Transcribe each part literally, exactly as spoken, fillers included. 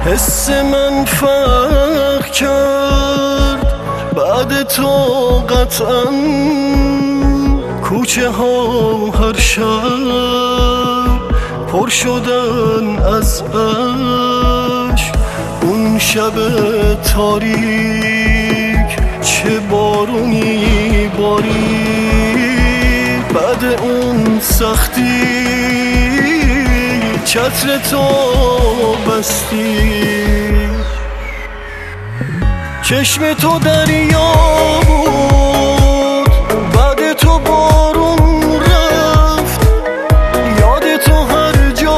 حس من فرق کرد بعد تو قطعا. کوچه ها هر شب پر شدن از عشق. اون شب تاریک چه بارونی بارید. بعد اون سختی چتر تو بستی. چشم تو دریا بود بعد تو بارون رفت. یاد تو هر جا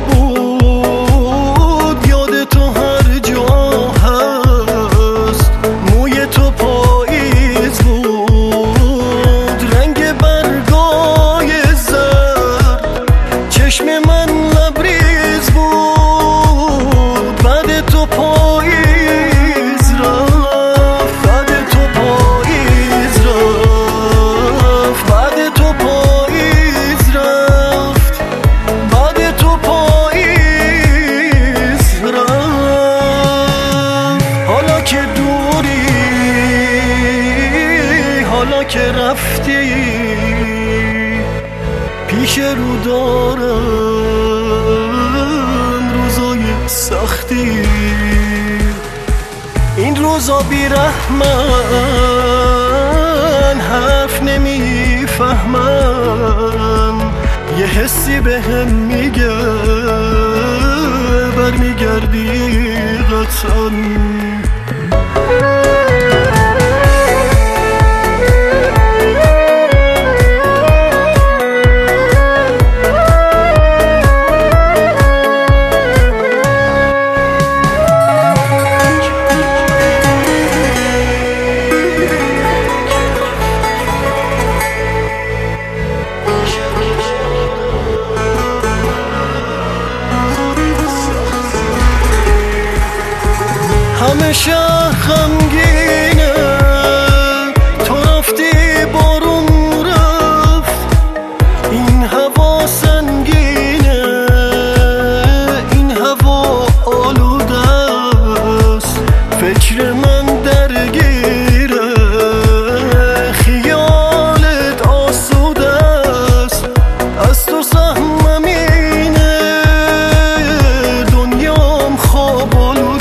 بود، یاد تو هر جا هست. موی تو پاییز بود، رنگ برگای زرد. چشم من لبریز بود بعد تو پاییز رفت. بعد تو پاییز رفت. بعد تو پاییز رفت. بعد تو پاییز رفت. حالا که دوری، حالا که رفتی، پیش رو دارم روزای سختی. این روزا بیرحمن، حرف نمیفهمم. یه حسی به هم میگه برمیگردی قطعا. همه شهر غمگینه، تو رفتی بارون رفت. این هوا سنگینه، این هوا آلوده است. فکر من درگیره، خیالت آسوده است. از تو سهمم اینه، دنیام خواب آلوده.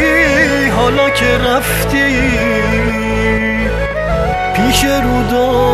حالا که رفتی، پیش رو دار